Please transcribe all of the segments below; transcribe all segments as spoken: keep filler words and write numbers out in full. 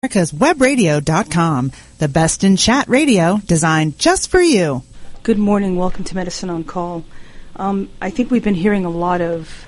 America's Web Radio dot com, the best in chat radio designed just for you. Good morning. Welcome to Medicine on Call. Um, I think we've been hearing a lot of,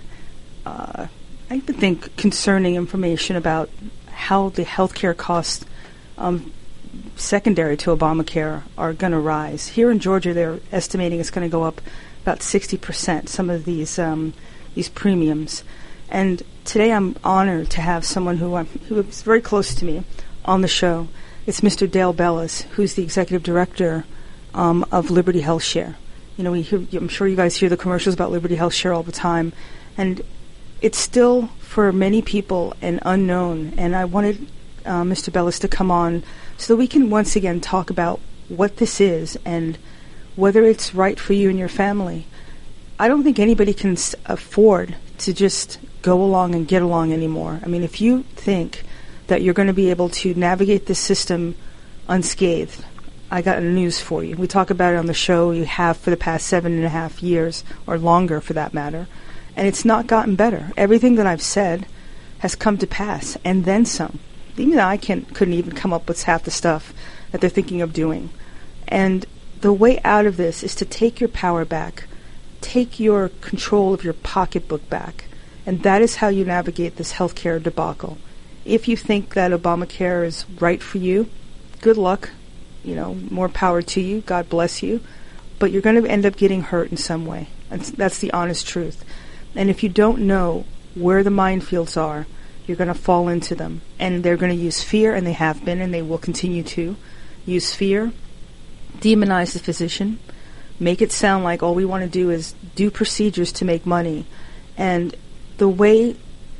uh, I think, concerning information about how the healthcare costs um, secondary to Obamacare are going to rise. Here in Georgia, they're estimating it's going to go up about sixty percent, some of these um, these premiums. And today I'm honored to have someone who, I'm, who is very close to me on the show. It's Mister Dale Bellis, who's the executive director um, of Liberty Health Share. You know, we hear, I'm sure you guys hear the commercials about Liberty Health Share all the time, and it's still, for many people, an unknown. And I wanted uh, Mister Bellis to come on so that we can once again talk about what this is and whether it's right for you and your family. I don't think anybody can s- afford to just go along and get along anymore. I mean, if you think that you're going to be able to navigate this system unscathed, I got news for you. We talk about it on the show. You have for the past seven and a half years, or longer for that matter, and it's not gotten better. Everything that I've said has come to pass, and then some. Even I can't, couldn't even come up with half the stuff that they're thinking of doing. And the way out of this is to take your power back, take your control of your pocketbook back, and that is how you navigate this healthcare debacle. If you think that Obamacare is right for you, good luck. You know, more power to you. God bless you. But you're going to end up getting hurt in some way. And that's the honest truth. And if you don't know where the minefields are, you're going to fall into them. And they're going to use fear, and they have been, and they will continue to use fear, demonize the physician, make it sound like all we want to do is do procedures to make money. And the way,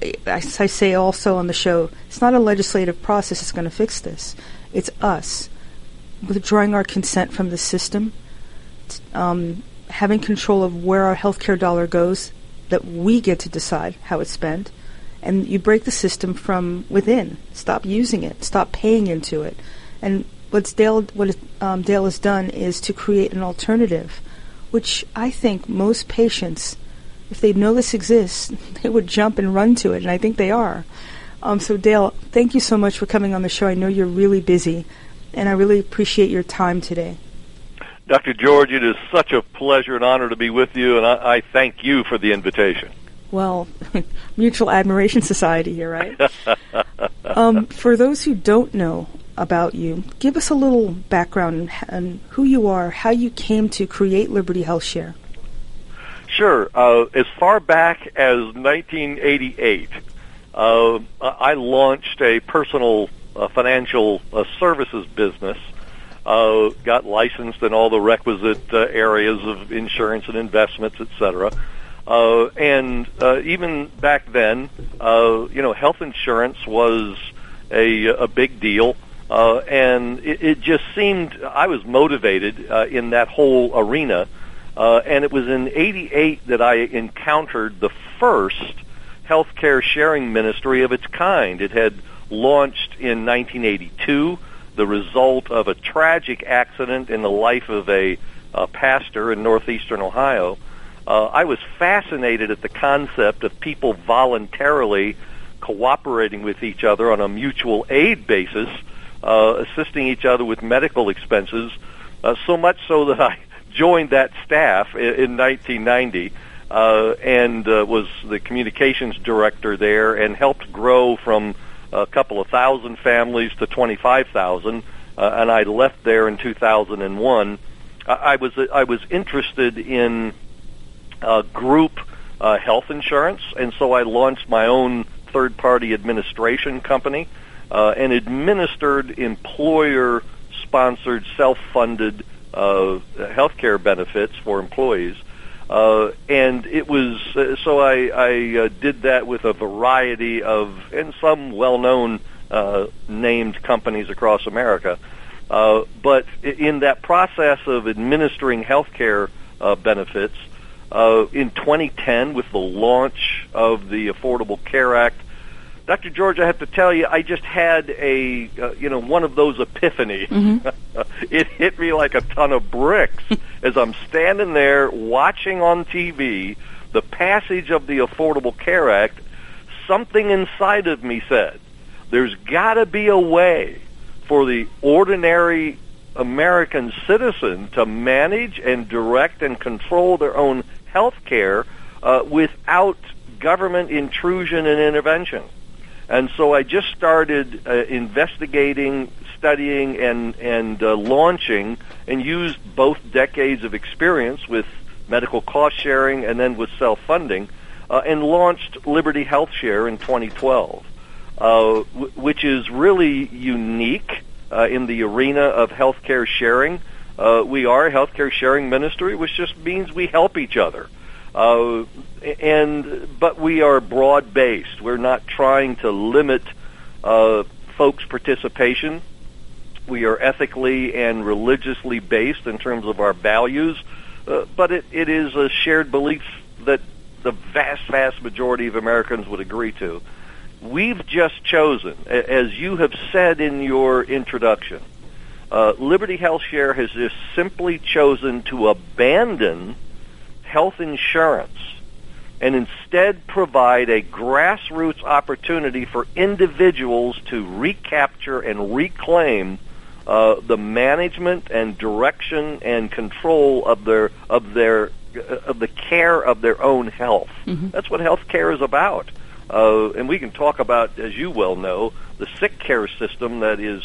as I say also on the show, it's not a legislative process that's going to fix this. It's us withdrawing our consent from the system, um, having control of where our healthcare dollar goes, that we get to decide how it's spent, and you break the system from within. Stop using it. Stop paying into it. And what's Dale, what um, Dale has done is to create an alternative, which I think most patients, if they know this exists, they would jump and run to it, and I think they are. Um, so, Dale, thank you so much for coming on the show. I know you're really busy, and I really appreciate your time today. Doctor George, it is such a pleasure and honor to be with you, and I, I thank you for the invitation. Well, Mutual Admiration Society here, right? um, for those who don't know about you, give us a little background on who you are, how you came to create Liberty Health Share. Sure. Uh, as far back as nineteen eighty-eight, uh, I launched a personal uh, financial uh, services business, uh, got licensed in all the requisite uh, areas of insurance and investments, et cetera. Uh, and uh, even back then, uh, you know, health insurance was a, a big deal, uh, and it, it just seemed I was motivated uh, in that whole arena. Uh, and it was in eighty-eight that I encountered the first healthcare sharing ministry of its kind. It had launched in nineteen eighty-two, the result of a tragic accident in the life of a, a pastor in northeastern Ohio. Uh, I was fascinated at the concept of people voluntarily cooperating with each other on a mutual aid basis, uh, assisting each other with medical expenses, uh, so much so that I joined that staff in, in nineteen ninety uh, and uh, was the communications director there and helped grow from a couple of thousand families to twenty-five thousand, uh, and I left there in two thousand one. I, I was I was interested in uh, group uh, health insurance, and so I launched my own third-party administration company uh, and administered employer-sponsored, self-funded Uh, healthcare benefits for employees, uh, and it was uh, so I, I uh, did that with a variety of and some well-known uh, named companies across America. Uh, but in that process of administering healthcare uh, benefits, uh, in twenty ten, with the launch of the Affordable Care Act, Doctor George, I have to tell you, I just had a, uh, you know, one of those epiphanies. Mm-hmm. It hit me like a ton of bricks as I'm standing there watching on T V the passage of the Affordable Care Act. Something inside of me said, there's got to be a way for the ordinary American citizen to manage and direct and control their own health care uh, without government intrusion and intervention. And so I just started uh, investigating, studying, and, and uh, launching, and used both decades of experience with medical cost sharing and then with self-funding, uh, and launched Liberty Health Share in twenty twelve, uh, w- which is really unique uh, in the arena of healthcare sharing. Uh, we are a healthcare sharing ministry, which just means we help each other. Uh, and but we are broad-based. We're not trying to limit uh, folks' participation. We are ethically and religiously based in terms of our values, uh, but it, it is a shared belief that the vast, vast majority of Americans would agree to. We've just chosen, as you have said in your introduction, uh, Liberty Health Share has just simply chosen to abandon health insurance and instead provide a grassroots opportunity for individuals to recapture and reclaim uh, the management and direction and control of their of their uh, of the care of their own health. Mm-hmm. That's what health care is about. Uh, and we can talk about, as you well know, the sick care system that is,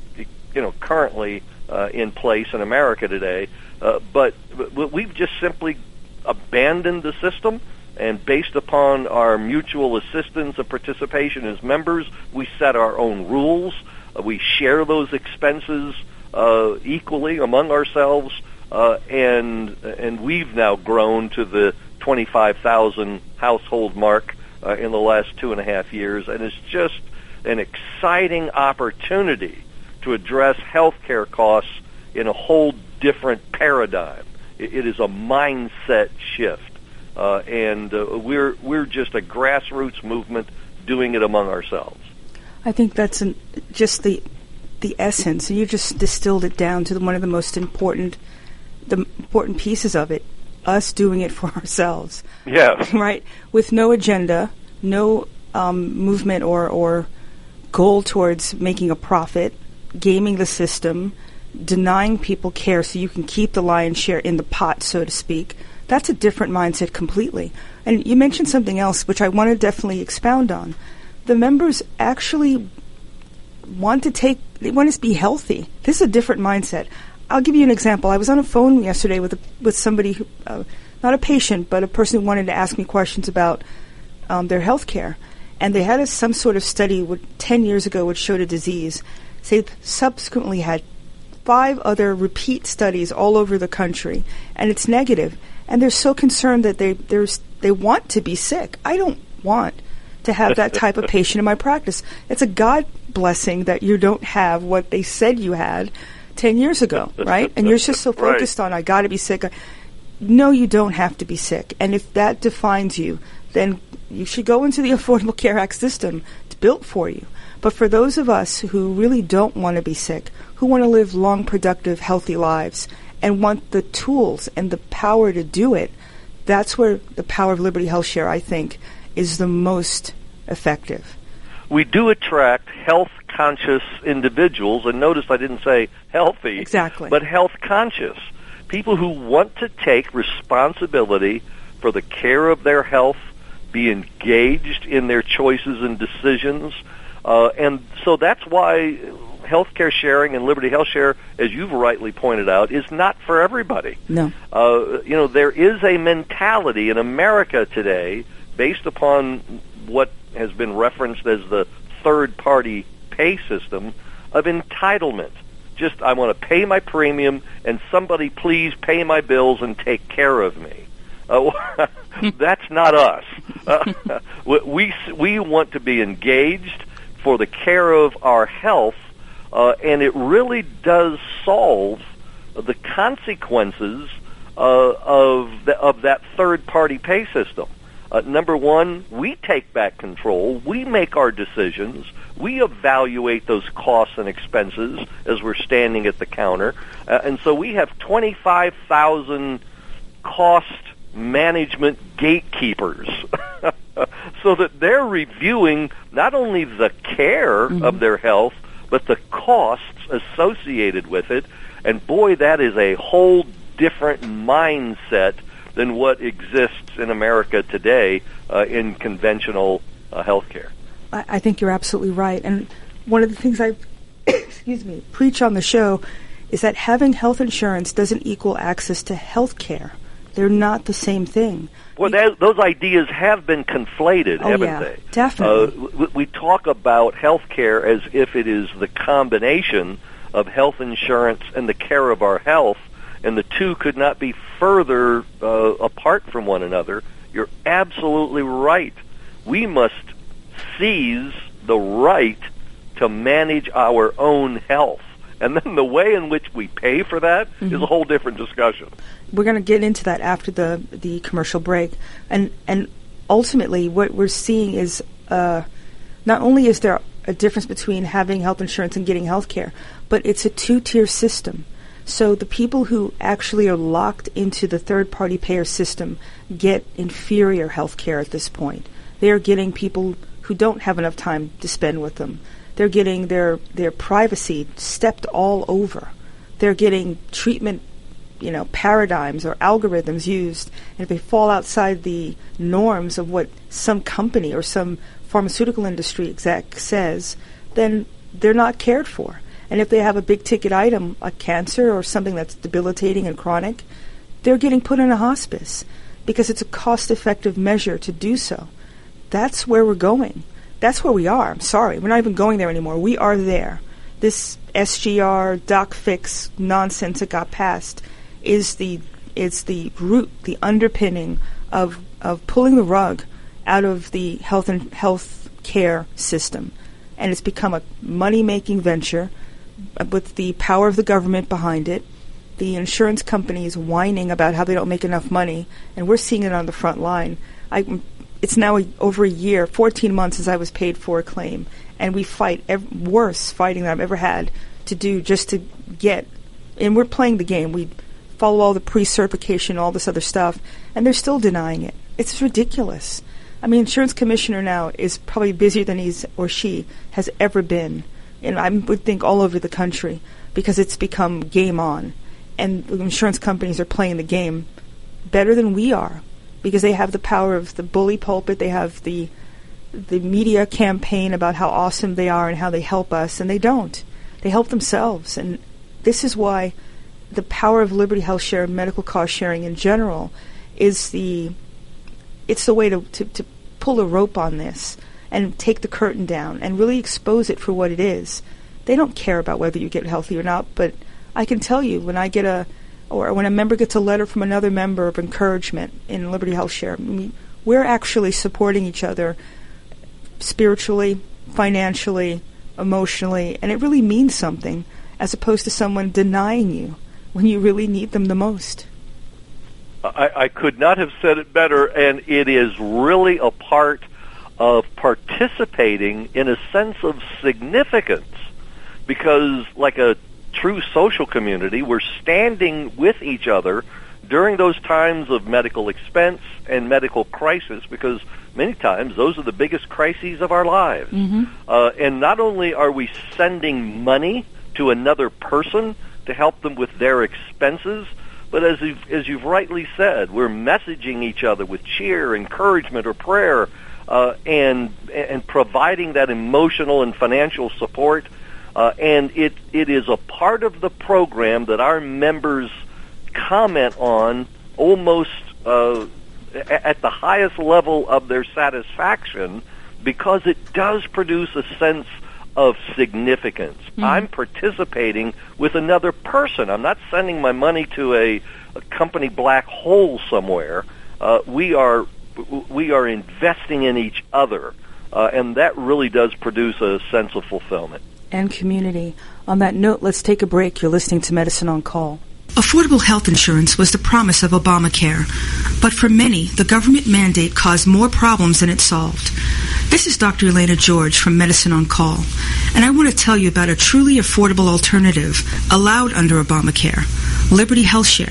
you know, currently uh, in place in America today. Uh, but, but we've just simply abandoned the system, and based upon our mutual assistance and participation as members, we set our own rules. Uh, we share those expenses uh, equally among ourselves, uh, and and we've now grown to the twenty-five thousand household mark uh, in the last two and a half years, and it's just an exciting opportunity to address healthcare costs in a whole different paradigm. It is a mindset shift, uh, and uh, we're we're just a grassroots movement doing it among ourselves. I think that's an, just the the essence. You just distilled it down to the, one of the most important the important pieces of it: us doing it for ourselves. Yes. Right, with no agenda, no um, movement or or goal towards making a profit, gaming the system, denying people care so you can keep the lion's share in the pot, so to speak. That's a different mindset completely. And you mentioned something else which I want to definitely expound on. The members actually want to take, they want us to be healthy. This is a different mindset. I'll give you an example. I was on a phone yesterday with a, with somebody, who, uh, not a patient, but a person who wanted to ask me questions about um, their health care. And they had a, some sort of study which, ten years ago which showed a disease. They've subsequently had five other repeat studies all over the country, and it's negative. And they're so concerned that they there's they want to be sick. I don't want to have that type of patient in my practice. It's a God blessing that you don't have what they said you had ten years ago, right? And you're just so focused right. on, I got to be sick. No, you don't have to be sick. And if that defines you, then you should go into the Affordable Care Act system. It's built for you. But for those of us who really don't want to be sick, who want to live long, productive, healthy lives, and want the tools and the power to do it, that's where the power of Liberty Health Share, I think, is the most effective. We do attract health-conscious individuals, and notice I didn't say healthy, exactly, but health-conscious. People who want to take responsibility for the care of their health, be engaged in their choices and decisions. Uh, and so that's why healthcare sharing and Liberty Health Share, as you've rightly pointed out, is not for everybody. No. Uh, you know, there is a mentality in America today based upon what has been referenced as the third-party pay system of entitlement. Just, I want to pay my premium, and somebody please pay my bills and take care of me. Uh, that's not us. Uh, we we want to be engaged for the care of our health, uh, and it really does solve the consequences uh, of the, of that third-party pay system. Uh, number one, we take back control. We make our decisions. We evaluate those costs and expenses as we're standing at the counter. Uh, and so we have twenty-five thousand cost management gatekeepers. so that they're reviewing not only the care mm-hmm. of their health, but the costs associated with it. And boy, that is a whole different mindset than what exists in America today uh, in conventional uh, health care. I, I think you're absolutely right. And one of the things I excuse me, preach on the show is that having health insurance doesn't equal access to health care. They're not the same thing. Well, that, those ideas have been conflated, oh, haven't yeah, they? Definitely. Uh, we, we talk about health care as if it is the combination of health insurance and the care of our health, and the two could not be further uh, apart from one another. You're absolutely right. We must seize the right to manage our own health. And then the way in which we pay for that mm-hmm. is a whole different discussion. We're going to get into that after the, the commercial break. And and ultimately what we're seeing is uh, not only is there a difference between having health insurance and getting health care, but it's a two-tier system. So the people who actually are locked into the third-party payer system get inferior health care at this point. They are getting people who don't have enough time to spend with them. They're getting their, their privacy stepped all over. They're getting treatment, you know, paradigms or algorithms used, and if they fall outside the norms of what some company or some pharmaceutical industry exec says, then they're not cared for. And if they have a big-ticket item, like cancer or something that's debilitating and chronic, they're getting put in a hospice because it's a cost-effective measure to do so. That's where we're going. That's where we are. I'm sorry. We're not even going there anymore. We are there. This S G R, doc fix nonsense that got passed is the it's the root, the underpinning of of pulling the rug out of the health and health care system. And it's become a money-making venture with the power of the government behind it. The insurance companies whining about how they don't make enough money, and we're seeing it on the front line. I It's now a, over a year, fourteen months since I was paid for a claim, and we fight ev- worse fighting that I've ever had to do just to get, and we're playing the game. We follow all the pre-certification, all this other stuff, and they're still denying it. It's ridiculous. I mean, insurance commissioner now is probably busier than he's or she has ever been, and I would think all over the country, because it's become game on, and the insurance companies are playing the game better than we are, because they have the power of the bully pulpit. They have the the media campaign about how awesome they are and how they help us, and they don't. They help themselves. And this is why the power of Liberty Health Share and medical cost sharing in general is the it's the way to, to, to pull a rope on this and take the curtain down and really expose it for what it is. They don't care about whether you get healthy or not, but I can tell you when I get a or when a member gets a letter from another member of encouragement in Liberty Health Share, I mean, we're actually supporting each other spiritually, financially, emotionally, and it really means something, as opposed to someone denying you when you really need them the most. I, I could not have said it better, and it is really a part of participating in a sense of significance, because like a true social community, we're standing with each other during those times of medical expense and medical crisis, because many times those are the biggest crises of our lives. Mm-hmm. Uh, and not only are we sending money to another person to help them with their expenses, but as you've, as you've rightly said, we're messaging each other with cheer, encouragement, or prayer, uh, and and providing that emotional and financial support. Uh, and it it is a part of the program that our members comment on almost uh, at the highest level of their satisfaction, because it does produce a sense of significance. Mm-hmm. I'm participating with another person. I'm not sending my money to a, a company black hole somewhere. Uh, we are we are investing in each other, uh, and that really does produce a sense of fulfillment and community. On that note, let's take a break. You're listening to Medicine on Call. Affordable health insurance was the promise of Obamacare, but for many, the government mandate caused more problems than it solved. This is Doctor Elena George from Medicine on Call, and I want to tell you about a truly affordable alternative allowed under Obamacare, Liberty Health Share.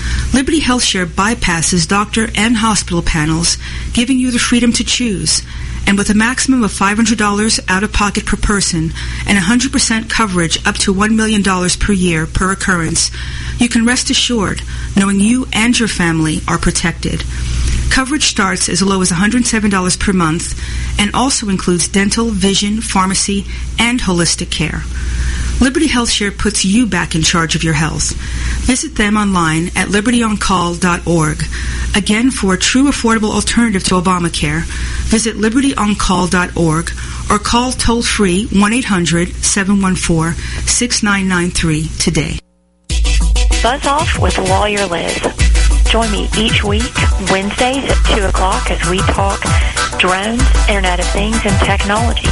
Liberty HealthShare bypasses doctor and hospital panels, giving you the freedom to choose. And with a maximum of five hundred dollars out-of-pocket per person and one hundred percent coverage up to one million dollars per year per occurrence, you can rest assured knowing you and your family are protected. Coverage starts as low as one hundred seven dollars per month and also includes dental, vision, pharmacy, and holistic care. Liberty HealthShare puts you back in charge of your health. Visit them online at liberty on call dot org. Again, for a true affordable alternative to Obamacare, visit liberty on call dot org or call toll-free one eight hundred seven one four six nine nine three today. Buzz Off with Lawyer Liz. Join me each week, Wednesdays at two o'clock, as we talk drones, Internet of Things, and technology.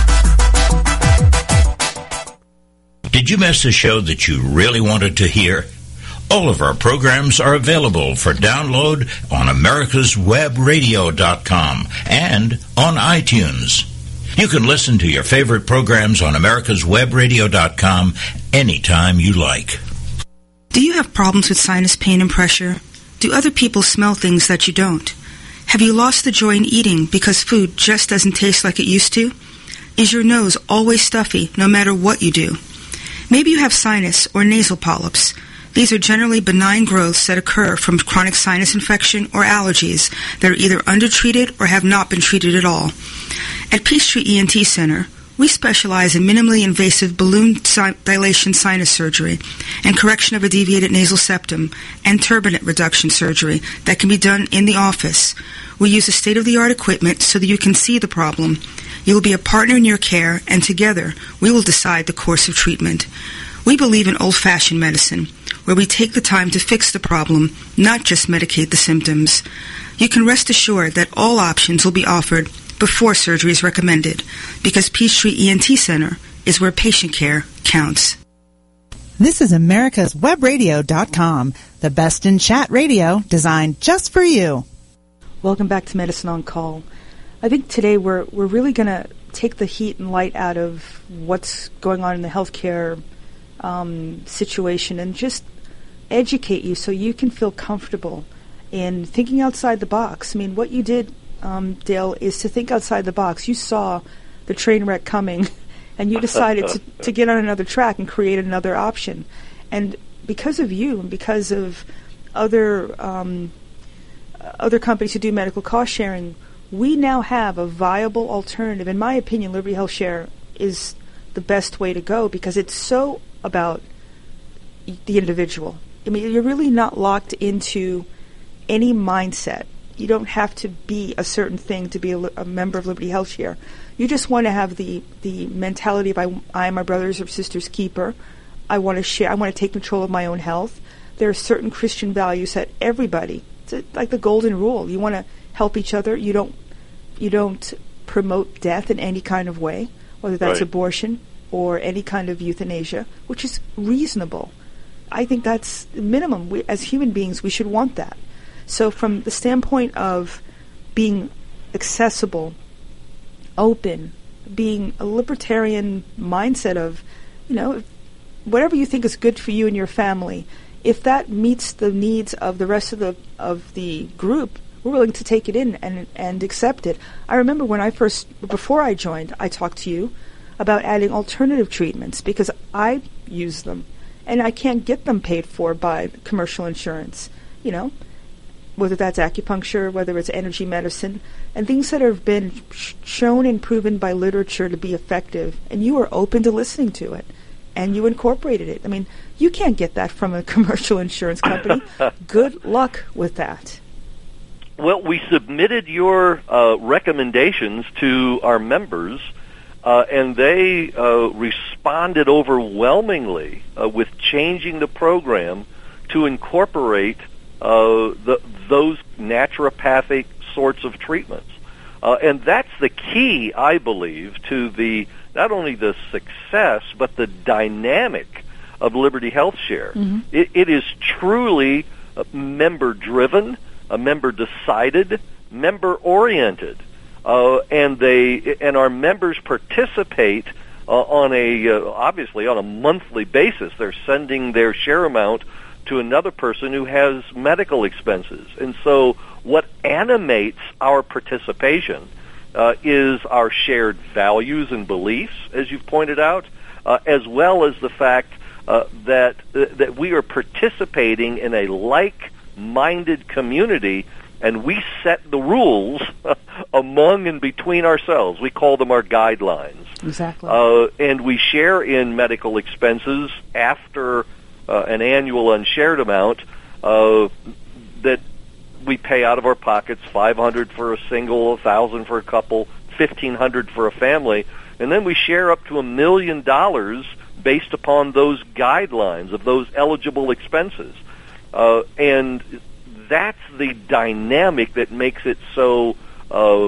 Did you miss a show that you really wanted to hear? All of our programs are available for download on americas web radio dot com and on iTunes. You can listen to your favorite programs on americas web radio dot com anytime you like. Do you have problems with sinus pain and pressure? Do other people smell things that you don't? Have you lost the joy in eating because food just doesn't taste like it used to? Is your nose always stuffy no matter what you do? Maybe you have sinus or nasal polyps. These are generally benign growths that occur from chronic sinus infection or allergies that are either undertreated or have not been treated at all. At Peachtree E N T Center, we specialize in minimally invasive balloon si- dilation sinus surgery and correction of a deviated nasal septum and turbinate reduction surgery that can be done in the office. We use a state-of-the-art equipment so that you can see the problem. You will be a partner in your care, and together we will decide the course of treatment. We believe in old-fashioned medicine, where we take the time to fix the problem, not just medicate the symptoms. You can rest assured that all options will be offered before surgery is recommended, because Peachtree E N T Center is where patient care counts. This is americas web radio dot com, the best in chat radio designed just for you. Welcome back to Medicine on Call. I think today we're we're really going to take the heat and light out of what's going on in the healthcare um, situation and just educate you so you can feel comfortable in thinking outside the box. I mean, what you did, um, Dale, is to think outside the box. You saw the train wreck coming, and you decided to, to get on another track and create another option. And because of you and because of other um, other companies who do medical cost sharing, we now have a viable alternative. In my opinion, Liberty HealthShare is the best way to go because it's so about the individual. I mean, you're really not locked into any mindset. You don't have to be a certain thing to be a, a member of Liberty HealthShare. You just want to have the, the mentality of I, I am my brother's or sister's keeper. I want to share. I want to take control of my own health. There are certain Christian values that everybody, it's like the golden rule. You want to help each other. You don't you don't promote death in any kind of way, whether that's right. abortion or any kind of euthanasia, which is reasonable. I think that's the minimum. We, as human beings, we should want that. So from the standpoint of being accessible, open, being a libertarian mindset of, you know, whatever you think is good for you and your family, if that meets the needs of the rest of the of the group, we're willing to take it in and and accept it. I remember when I first, before I joined, I talked to you about adding alternative treatments because I use them, and I can't get them paid for by commercial insurance, you know, whether that's acupuncture, whether it's energy medicine, and things that have been sh- shown and proven by literature to be effective, and you are open to listening to it, and you incorporated it. I mean, you can't get that from a commercial insurance company. Good luck with that. Well, we submitted your uh, recommendations to our members, uh, and they uh, responded overwhelmingly uh, with changing the program to incorporate uh, the, those naturopathic sorts of treatments. Uh, and that's the key, I believe, to the not only the success, but the dynamic of Liberty HealthShare. Mm-hmm. It, it is truly uh, member-driven, a member-decided, member-oriented, uh, and they and our members participate uh, on a uh, obviously on a monthly basis. They're sending their share amount to another person who has medical expenses. And so what animates our participation uh, is our shared values and beliefs, as you've pointed out, uh, as well as the fact uh, that uh, that we are participating in a like-minded community, and we set the rules among and between ourselves. We call them our guidelines. Exactly. Uh, and we share in medical expenses after uh, an annual unshared amount uh, that we pay out of our pockets, five hundred dollars for a single, one thousand dollars for a couple, fifteen hundred dollars for a family, and then we share up to a million dollars based upon those guidelines of those eligible expenses. Uh, and that's the dynamic that makes it so uh,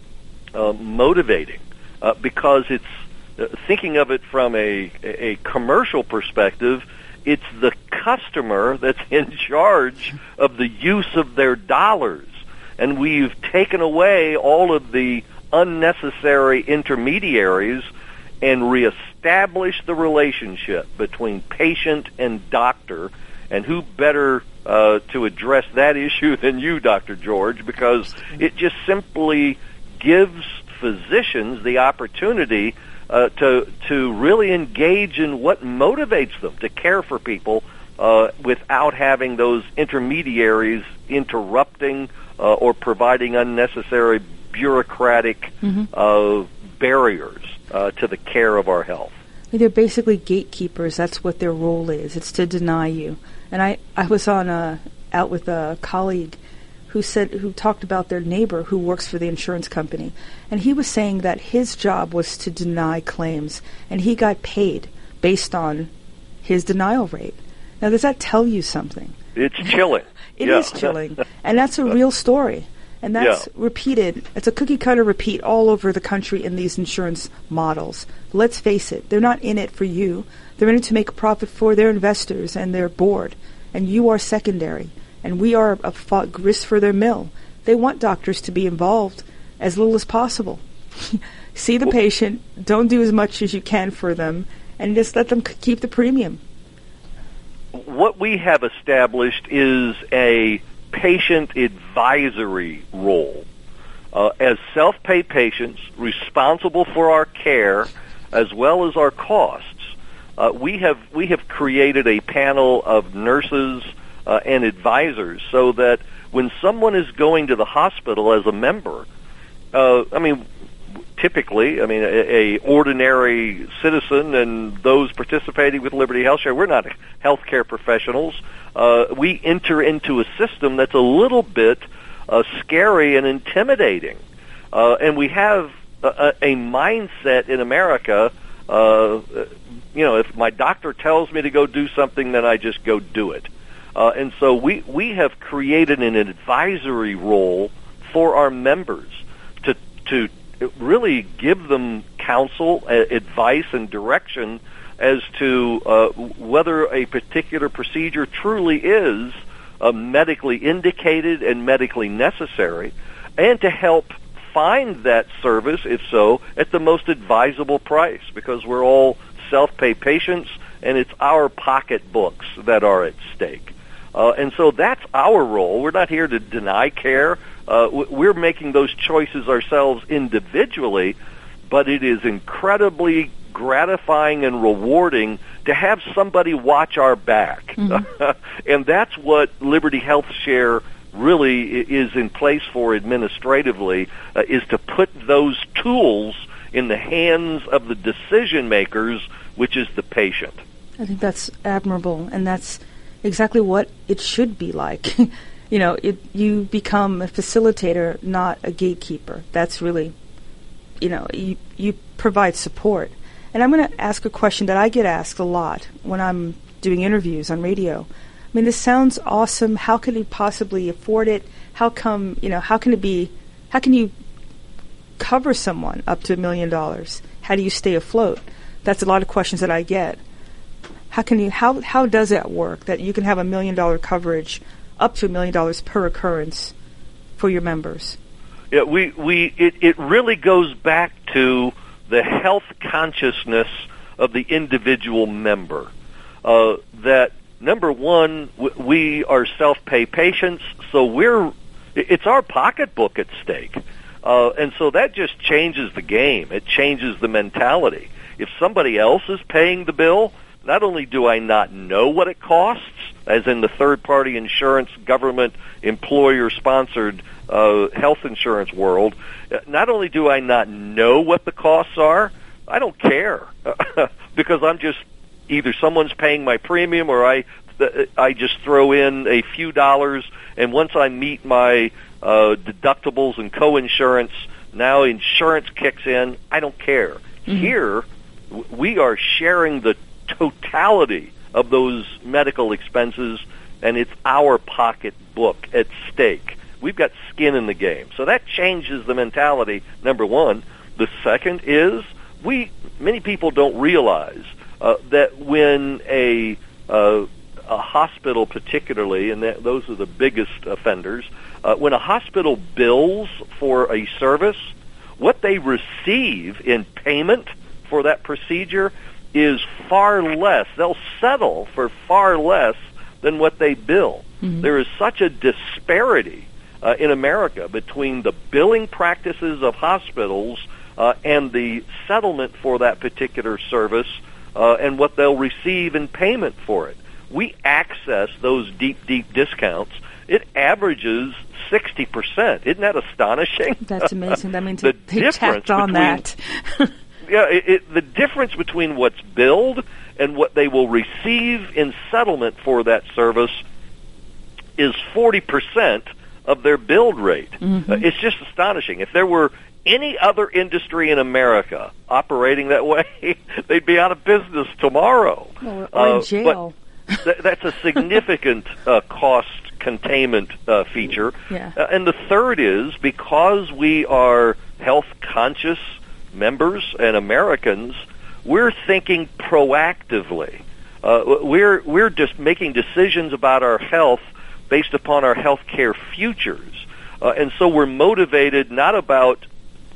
uh, motivating, uh, because it's uh, thinking of it from a, a commercial perspective. It's the customer that's in charge of the use of their dollars, and we've taken away all of the unnecessary intermediaries and reestablished the relationship between patient and doctor. And who better uh, to address that issue than you, Doctor George, because it just simply gives physicians the opportunity uh, to to really engage in what motivates them to care for people uh, without having those intermediaries interrupting uh, or providing unnecessary bureaucratic mm-hmm. uh, barriers uh, to the care of our health. They're basically gatekeepers. That's what their role is. It's to deny you. And I, I was on a, out with a colleague who said who talked about their neighbor who works for the insurance company, and he was saying that his job was to deny claims, and he got paid based on his denial rate. Now, does that tell you something? It's chilling. It yeah. is chilling, and that's a real story. And that's yeah. repeated. It's a cookie-cutter repeat all over the country in these insurance models. Let's face it, they're not in it for you. They're in it to make a profit for their investors and their board. And you are secondary. And we are a f- grist for their mill. They want doctors to be involved as little as possible. See the well, patient, don't do as much as you can for them, and just let them c- keep the premium. What we have established is a patient advisory role. Uh, as self-pay patients responsible for our care as well as our costs, uh, we have we have created a panel of nurses uh, and advisors so that when someone is going to the hospital as a member, uh, I mean, typically, I mean, a, a ordinary citizen and those participating with Liberty HealthShare, we're not healthcare professionals. Uh, we enter into a system that's a little bit uh, scary and intimidating. Uh, and we have a, a mindset in America, uh, you know, if my doctor tells me to go do something, then I just go do it. Uh, and so we, we have created an advisory role for our members to to really give them counsel, uh, advice, and direction as to uh, whether a particular procedure truly is uh, medically indicated and medically necessary, and to help find that service, if so, at the most advisable price, because we're all self-pay patients, and it's our pocketbooks that are at stake. Uh, and so that's our role. We're not here to deny care. Uh, we're making those choices ourselves individually, but it is incredibly gratifying and rewarding to have somebody watch our back. Mm-hmm. And that's what Liberty HealthShare really is in place for administratively, uh, is to put those tools in the hands of the decision makers, which is the patient. I think that's admirable, and that's exactly what it should be like. You know, it, you become a facilitator, not a gatekeeper. That's really, you know, you, you provide support. And I'm going to ask a question that I get asked a lot when I'm doing interviews on radio. I mean, this sounds awesome. How can you possibly afford it? How come, you know, how can it be, how can you cover someone up to a million dollars? How do you stay afloat? That's a lot of questions that I get. How can you, how, how does that work, that you can have a million dollar coverage up to a million dollars per occurrence for your members? Yeah, we, we it, it really goes back to the health consciousness of the individual member. Uh, that number one, w- we are self-pay patients, so we're it's our pocketbook at stake. Uh, and so that just changes the game. It changes the mentality. If somebody else is paying the bill, not only do I not know what it costs, as in the third-party insurance, government, employer-sponsored uh, health insurance world, not only do I not know what the costs are, I don't care because I'm just either someone's paying my premium or I I just throw in a few dollars, and once I meet my uh, deductibles and co-insurance, now insurance kicks in. I don't care. Mm-hmm. Here, we are sharing the totality of those medical expenses, and it's our pocketbook at stake. We've got skin in the game. So that changes the mentality, number one. The second is we many people don't realize uh, that when a uh, a hospital particularly, and that, those are the biggest offenders, uh, when a hospital bills for a service, what they receive in payment for that procedure is far less. They'll settle for far less than what they bill. Mm-hmm. There is such a disparity uh, in America between the billing practices of hospitals uh, and the settlement for that particular service uh, and what they'll receive in payment for it. We access those deep, deep discounts. It averages sixty percent. Isn't that astonishing? That's amazing. That means the they tacked on between, that. yeah, it, it, the difference between what's billed and what they will receive in settlement for that service is forty percent of their billed rate. Mm-hmm. Uh, it's just astonishing. If there were any other industry in America operating that way, they'd be out of business tomorrow. Or, or in jail. But th- that's a significant uh, cost containment uh, feature. Yeah. Uh, and the third is because we are health-conscious members and Americans, we're thinking proactively. Uh, we're we're just making decisions about our health based upon our health care futures. Uh, and so we're motivated not about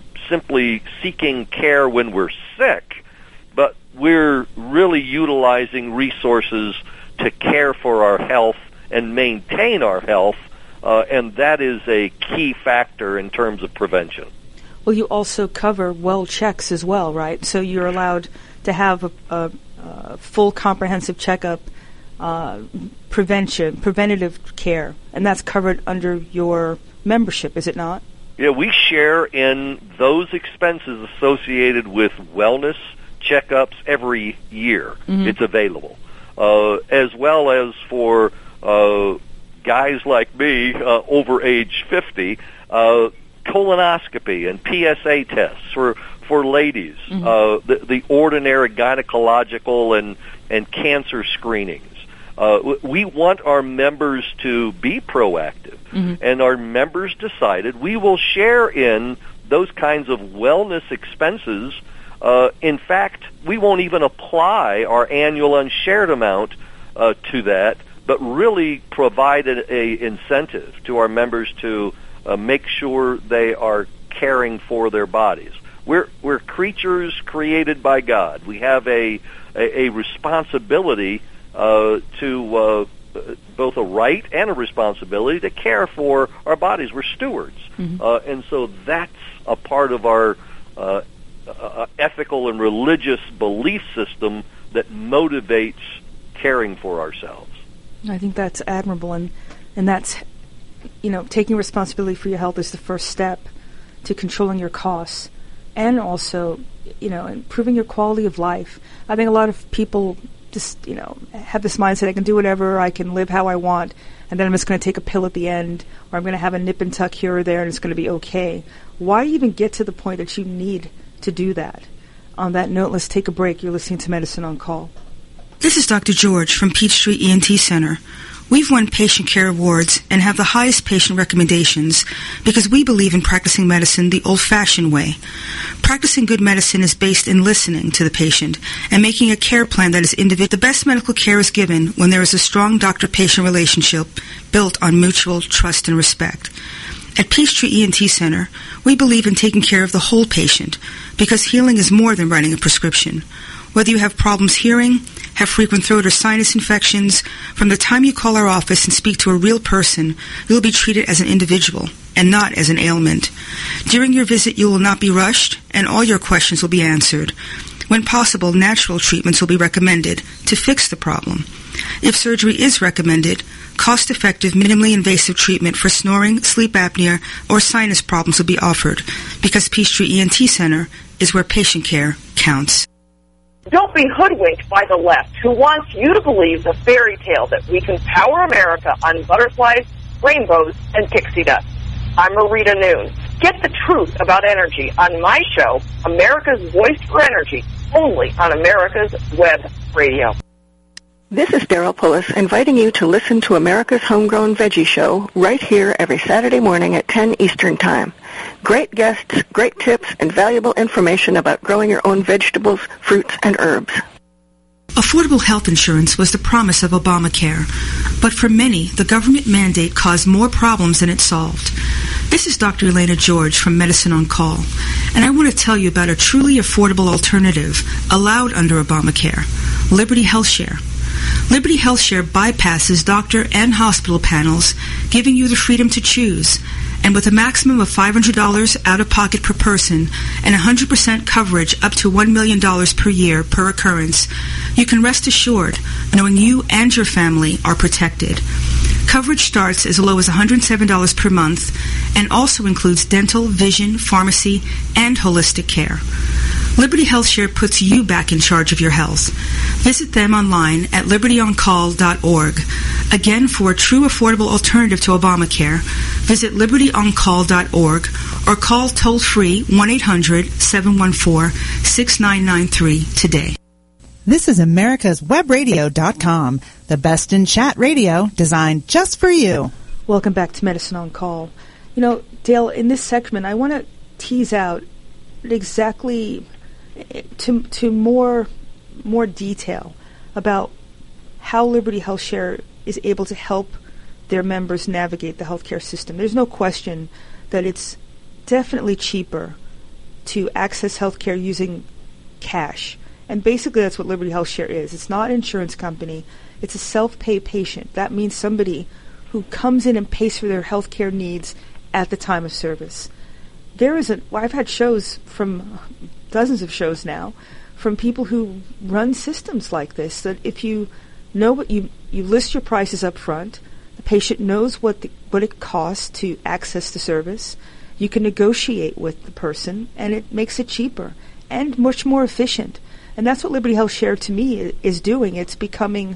simply seeking care when we're sick, but we're really utilizing resources to care for our health and maintain our health, uh, and that is a key factor in terms of prevention. Well, you also cover well checks as well, right? So you're allowed to have a, a, a full comprehensive checkup, uh, prevention, preventative care, and that's covered under your membership, is it not? Yeah, we share in those expenses associated with wellness checkups every year. Mm-hmm. It's available, uh, as well as for uh, guys like me uh, over age fifty, uh, colonoscopy and P S A tests for for ladies, mm-hmm. uh, the, the ordinary gynecological and and cancer screenings. Uh, we want our members to be proactive, mm-hmm. and our members decided we will share in those kinds of wellness expenses. Uh, in fact, we won't even apply our annual unshared amount uh, to that, but really provide a, a incentive to our members to uh, make sure they are caring for their bodies. We're we're creatures created by God. We have a a, a responsibility uh, to uh, both a right and a responsibility to care for our bodies. We're stewards, mm-hmm. uh, and so that's a part of our uh, uh, ethical and religious belief system that motivates caring for ourselves. I think that's admirable, and and that's, you know, taking responsibility for your health is the first step to controlling your costs, and also, you know, improving your quality of life. I think a lot of people just, you know, have this mindset, I can do whatever, I can live how I want, and then I'm just going to take a pill at the end, or I'm going to have a nip and tuck here or there, and it's going to be okay. Why even get to the point that you need to do that? On that note, let's take a break. You're listening to Medicine on Call. This is Doctor George from Peachtree E N T Center. We've won patient care awards and have the highest patient recommendations because we believe in practicing medicine the old-fashioned way. Practicing good medicine is based in listening to the patient and making a care plan that is individual. The best medical care is given when there is a strong doctor-patient relationship built on mutual trust and respect. At Peachtree E N T Center, we believe in taking care of the whole patient because healing is more than writing a prescription. Whether you have problems hearing, have frequent throat or sinus infections, from the time you call our office and speak to a real person, you'll be treated as an individual and not as an ailment. During your visit, you will not be rushed, and all your questions will be answered. When possible, natural treatments will be recommended to fix the problem. If surgery is recommended, cost-effective, minimally invasive treatment for snoring, sleep apnea, or sinus problems will be offered, because Peachtree E N T Center is where patient care counts. Don't be hoodwinked by the left, who wants you to believe the fairy tale that we can power America on butterflies, rainbows, and pixie dust. I'm Marita Noon. Get the truth about energy on my show, America's Voice for Energy, only on America's Web Radio. This is Daryl Pullis inviting you to listen to America's Homegrown Veggie Show right here every Saturday morning at ten Eastern Time. Great guests, great tips, and valuable information about growing your own vegetables, fruits, and herbs. Affordable health insurance was the promise of Obamacare, but for many, the government mandate caused more problems than it solved. This is Doctor Elena George from Medicine on Call, and I want to tell you about a truly affordable alternative allowed under Obamacare, Liberty HealthShare. Liberty HealthShare bypasses doctor and hospital panels, giving you the freedom to choose. And with a maximum of five hundred dollars out-of-pocket per person and one hundred percent coverage up to one million dollars per year per occurrence, you can rest assured knowing you and your family are protected. Coverage starts as low as one hundred seven dollars per month and also includes dental, vision, pharmacy, and holistic care. Liberty HealthShare puts you back in charge of your health. Visit them online at liberty on call dot org. Again, for a true affordable alternative to Obamacare, visit liberty on call dot org or call toll-free one eight hundred seven one four six nine nine three today. This is America's Web Radio dot com, the best in chat radio designed just for you. Welcome back to Medicine on Call. You know, Dale, in this segment, I want to tease out exactly to to more more detail about how Liberty HealthShare is able to help their members navigate the healthcare system. There's no question that it's definitely cheaper to access healthcare using cash. And basically that's what Liberty HealthShare is. It's not an insurance company. It's a self-pay patient. That means somebody who comes in and pays for their healthcare needs at the time of service. There is a, well, I've had shows from dozens of shows now from people who run systems like this, that if you know what you, you list your prices up front, the patient knows what the, what it costs to access the service, you can negotiate with the person, and it makes it cheaper and much more efficient. And that's what Liberty HealthShare to me is doing. It's becoming,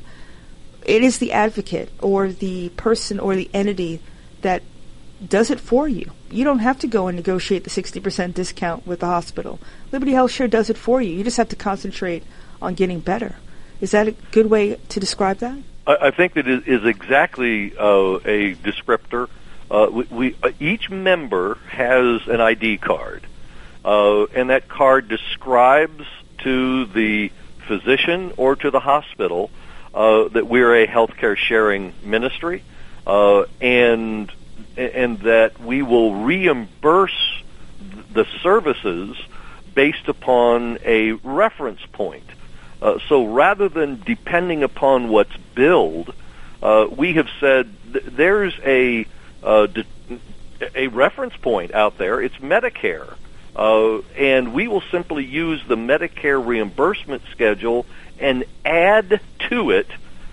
it is the advocate or the person or the entity that does it for you. You don't have to go and negotiate the sixty percent discount with the hospital. Liberty HealthShare does it for you. You just have to concentrate on getting better. Is that a good way to describe that? I, I think that it is exactly uh, a descriptor. Uh, we, we uh, each member has an I D card, uh, and that card describes to the physician or to the hospital uh, that we're a healthcare sharing ministry, uh, and and that we will reimburse the services based upon a reference point. Uh, so rather than depending upon what's billed, uh, we have said th- there's a uh, d- a reference point out there. It's Medicare. Uh, and we will simply use the Medicare reimbursement schedule and add to it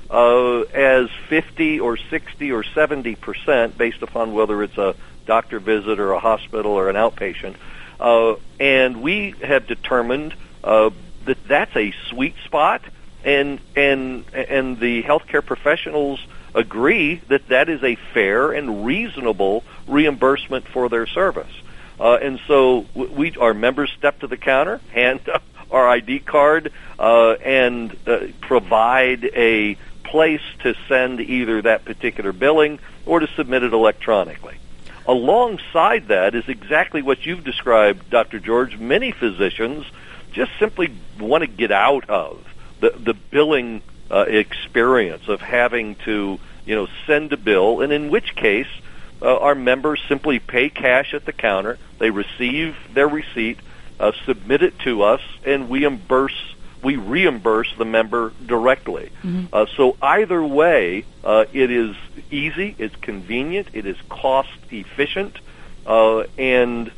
uh, as fifty or sixty or seventy percent based upon whether it's a doctor visit or a hospital or an outpatient. Uh, and we have determined uh, that that's a sweet spot, and and and the healthcare professionals agree that that is a fair and reasonable reimbursement for their service. Uh, and so we, our members step to the counter, hand our I D card, uh, and uh, provide a place to send either that particular billing or to submit it electronically. Alongside that is exactly what you've described, Doctor George. Many physicians just simply want to get out of the, the billing uh, experience of having to, you know, send a bill, and in which case uh, our members simply pay cash at the counter. They receive their receipt, uh, submit it to us, and we reimburse we reimburse the member directly. Mm-hmm. Uh, so either way, uh, it is easy, it's convenient, it is cost efficient, uh, and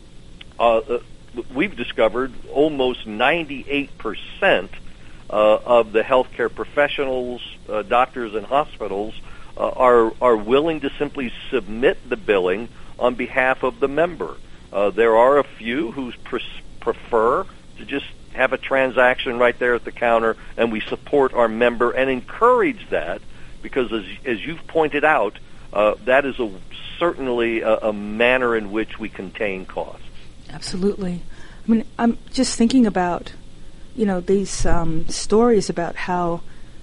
uh, we've discovered almost ninety-eight percent uh, of the healthcare professionals, uh, doctors, and hospitals uh, are are willing to simply submit the billing on behalf of the member. Uh, there are a few who pre- prefer to just have a transaction right there at the counter, and we support our member and encourage that because, as, as you've pointed out, uh, that is a, certainly a, a manner in which we contain costs. Absolutely. I mean, I'm just thinking about, you know, these um, stories about how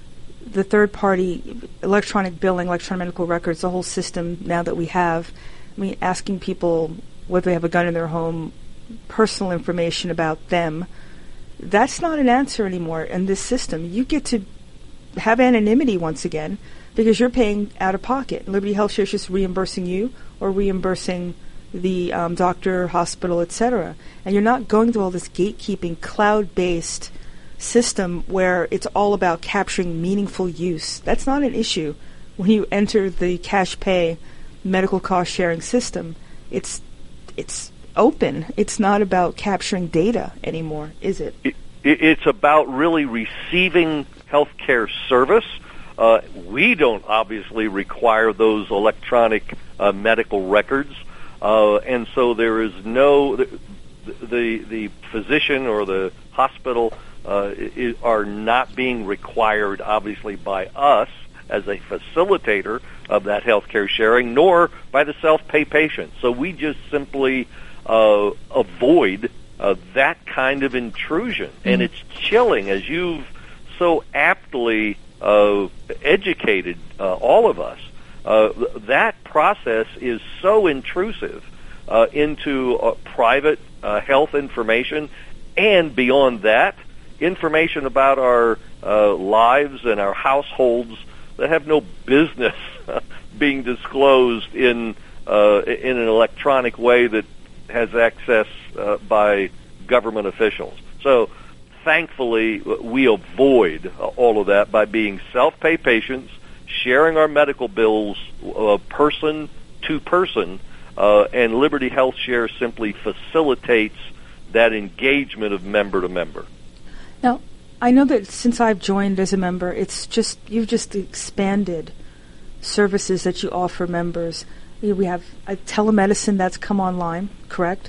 the third-party electronic billing, electronic medical records, the whole system now that we have, I mean, asking people whether they have a gun in their home, personal information about them, that's not an answer anymore in this system. You get to have anonymity once again because you're paying out of pocket. Liberty HealthShare is just reimbursing you or reimbursing the um, doctor, hospital, et cetera. And you're not going through all this gatekeeping, cloud-based system where it's all about capturing meaningful use. That's not an issue when you enter the cash pay medical cost sharing system. It's it's open. It's not about capturing data anymore, is it? it it's about really receiving healthcare service. Uh, we don't obviously require those electronic uh, medical records, uh, and so there is no the the, the physician or the hospital uh, is, are not being required, obviously, by us as a facilitator of that healthcare sharing, nor by the self-pay patient. So we just simply uh, avoid uh, that kind of intrusion. Mm-hmm. And it's chilling, as you've so aptly uh, educated uh, all of us. Uh, that process is so intrusive uh, into uh, private uh, health information, and beyond that, information about our uh, lives and our households that have no business being disclosed in uh, in an electronic way that has access uh, by government officials. So, thankfully, we avoid all of that by being self-pay patients, sharing our medical bills uh, person to person, uh, and Liberty HealthShare simply facilitates that engagement of member to member. Now, I know that since I've joined as a member, it's just you've just expanded services that you offer members. We have a telemedicine that's come online, correct?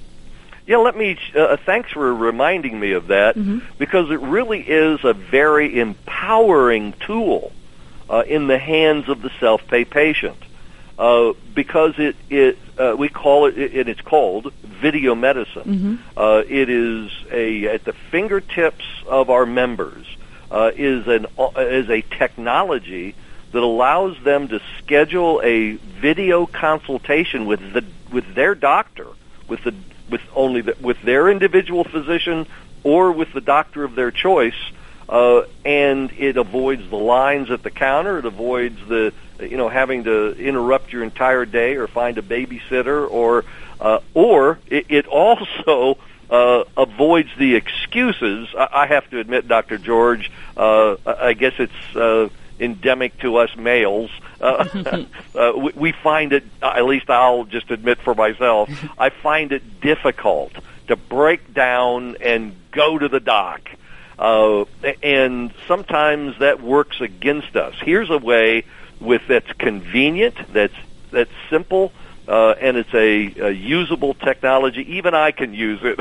Yeah, let me, uh, thanks for reminding me of that, mm-hmm. because it really is a very empowering tool uh, in the hands of the self-pay patient. Uh, because it, it uh, we call it, it, it's called video medicine. Mm-hmm. Uh, it is a at the fingertips of our members. Uh, is an uh, is a technology that allows them to schedule a video consultation with the with their doctor, with the with only the, with their individual physician or with the doctor of their choice. Uh, and it avoids the lines at the counter. It avoids the, you know, having to interrupt your entire day or find a babysitter, or, uh, or it, it also uh, avoids the excuses. I, I have to admit, Doctor George, uh, I guess it's uh, endemic to us males. Uh, uh, we, we find it, at least I'll just admit for myself, I find it difficult to break down and go to the doc. Uh, and sometimes that works against us. Here's a way with that's convenient, that's that's simple, uh, and it's a, a usable technology. Even I can use it,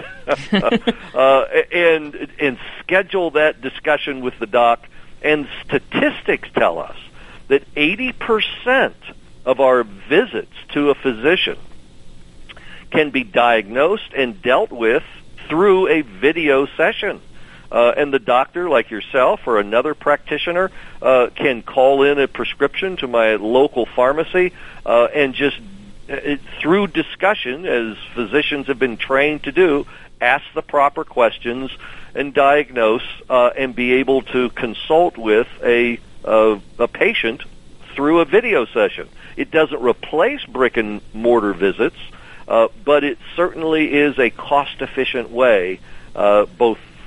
uh, and and schedule that discussion with the doc. And statistics tell us that eighty percent of our visits to a physician can be diagnosed and dealt with through a video session. Uh, and the doctor, like yourself or another practitioner, uh, can call in a prescription to my local pharmacy uh, and just, uh, through discussion, as physicians have been trained to do, ask the proper questions and diagnose uh, and be able to consult with a, uh, a patient through a video session. It doesn't replace brick and mortar visits, uh, but it certainly is a cost-efficient way, uh, both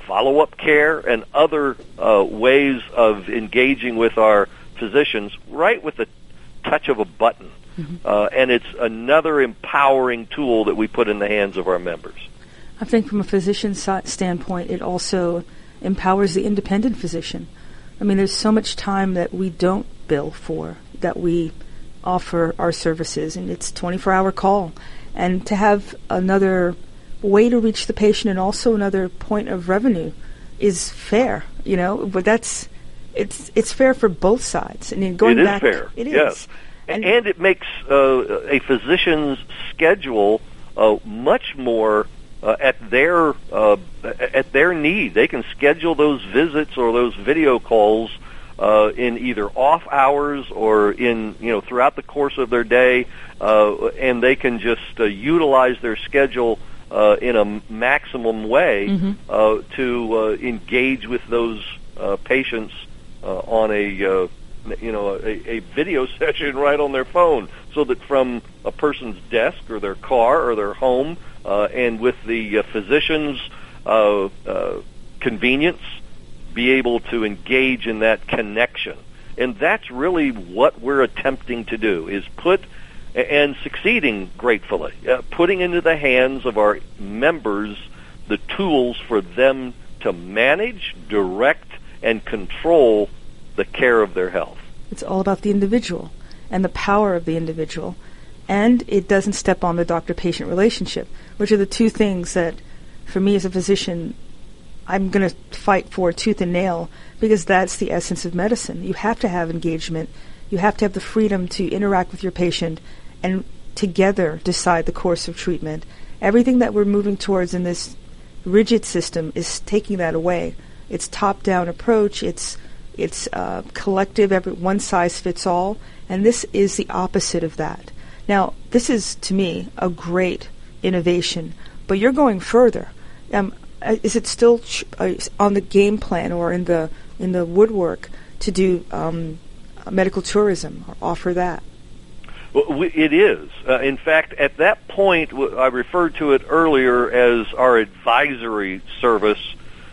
follow-up care and other uh, ways of engaging with our physicians right with the touch of a button. Mm-hmm. Uh, and it's another empowering tool that we put in the hands of our members. I think from a physician's standpoint, it also empowers the independent physician. I mean, there's so much time that we don't bill for, that we offer our services, and it's twenty-four hour call. And to have another way to reach the patient and also another point of revenue is fair, you know, but that's, it's it's fair for both sides. And going it is back, fair. It is. Yes. And, and it makes uh, a physician's schedule uh, much more uh, at their uh, at their need. They can schedule those visits or those video calls uh, in either off hours or in you know throughout the course of their day, uh, and they can just uh, utilize their schedule uh, in a maximum way mm-hmm. uh, to uh, engage with those uh, patients uh, on a uh, you know, a, a video session right on their phone, so that from a person's desk or their car or their home, uh, and with the uh, physician's uh, uh, convenience, be able to engage in that connection. And that's really what we're attempting to do, is put, and succeeding gratefully, uh, putting into the hands of our members the tools for them to manage, direct, and control the care of their health. It's all about the individual and the power of the individual, and it doesn't step on the doctor-patient relationship, which are the two things that, for me as a physician, I'm going to fight for tooth and nail, because that's the essence of medicine. You have to have engagement. You have to have the freedom to interact with your patient and together decide the course of treatment. Everything that we're moving towards in this rigid system is taking that away. It's top-down approach. It's It's uh, collective, every one size fits all, and this is the opposite of that. Now, this is, to me, a great innovation, but you're going further. Um, is it still ch- uh, on the game plan or in the in the woodwork to do um, medical tourism or offer that? Well, we, it is. Uh, in fact, at that point, w- I referred to it earlier as our advisory service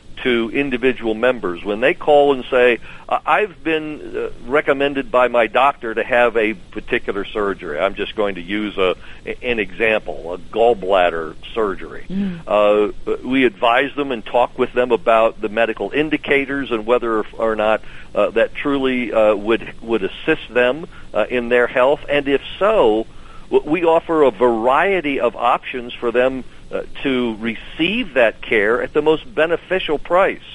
to individual members. When they call and say, uh, I've been uh, recommended by my doctor to have a particular surgery. I'm just going to use a, an example, a gallbladder surgery. Mm. Uh, we advise them and talk with them about the medical indicators and whether or not uh, that truly uh, would, would assist them uh, in their health. And if so, we offer a variety of options for them Uh, to receive that care at the most beneficial price.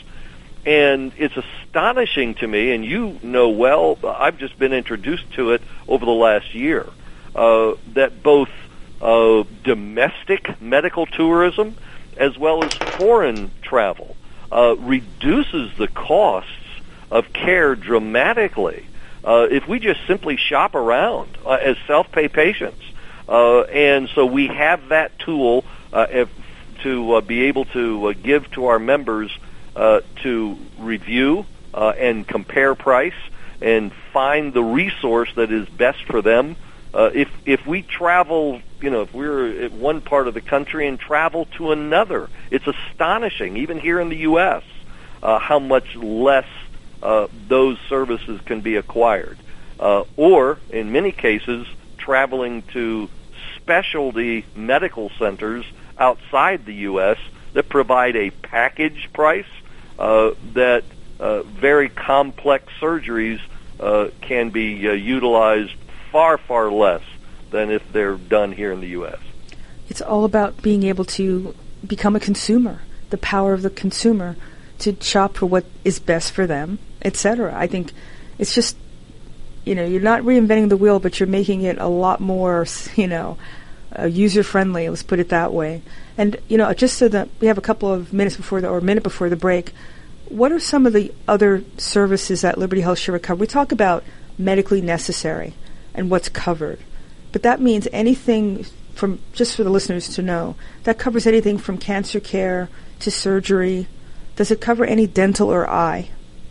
And it's astonishing to me, and you know well, I've just been introduced to it over the last year, uh, that both uh, domestic medical tourism as well as foreign travel uh, reduces the costs of care dramatically uh, if we just simply shop around uh, as self-pay patients. Uh, and so we have that tool Uh, if, to uh, be able to uh, give to our members uh, to review uh, and compare price and find the resource that is best for them. Uh, if if we travel, you know, if we're at one part of the country and travel to another, it's astonishing, even here in the U S, uh, how much less uh, those services can be acquired. Uh, or, in many cases, traveling to specialty medical centers outside the U S that provide a package price uh, that uh, very complex surgeries uh, can be uh, utilized far, far less than if they're done here in the U S. It's all about being able to become a consumer, the power of the consumer to shop for what is best for them, et cetera. I think it's just, you know, you're not reinventing the wheel, but you're making it a lot more, you know, Uh, user-friendly, let's put it that way. And, you know, just so that we have a couple of minutes before the, or a minute before the break, what are some of the other services that Liberty Health should recover? We talk about medically necessary and what's covered, but that means anything from, just for the listeners to know, that covers anything from cancer care to surgery. Does it cover any dental or eye?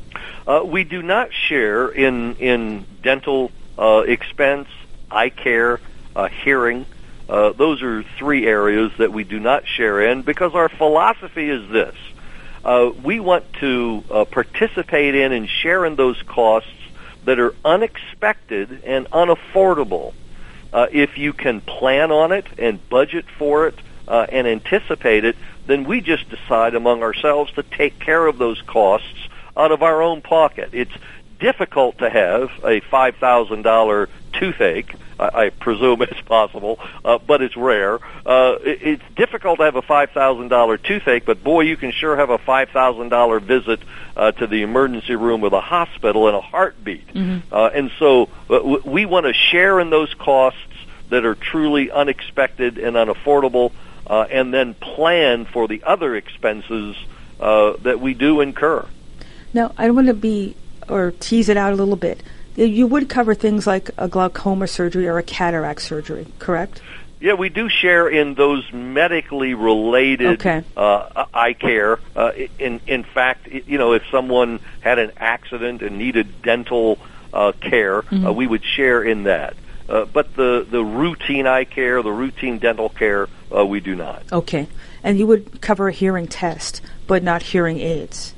Uh, we do not share in, in dental uh, expense, eye care, uh, hearing. Uh, those are three areas that we do not share in, because our philosophy is this. Uh, we want to uh, participate in and share in those costs that are unexpected and unaffordable. Uh, if you can plan on it and budget for it uh, and anticipate it, then we just decide among ourselves to take care of those costs out of our own pocket. It's difficult to have a five thousand dollars toothache. I, I presume it's possible, uh, but it's rare. Uh, it, it's difficult to have a five thousand dollars toothache, but boy, you can sure have a five thousand dollars visit uh, to the emergency room with a hospital in a heartbeat. Mm-hmm. Uh, and so uh, w- we want to share in those costs that are truly unexpected and unaffordable, uh, and then plan for the other expenses uh, that we do incur. Now, I want to be, or tease it out a little bit. You would cover things like a glaucoma surgery or a cataract surgery, correct? Yeah, we do share in those medically related okay. uh, eye care. Uh, in in fact, you know, if someone had an accident and needed dental uh, care, mm-hmm. uh, we would share in that. Uh, but the, the routine eye care, the routine dental care, uh, we do not. Okay. And you would cover a hearing test, but not hearing aids?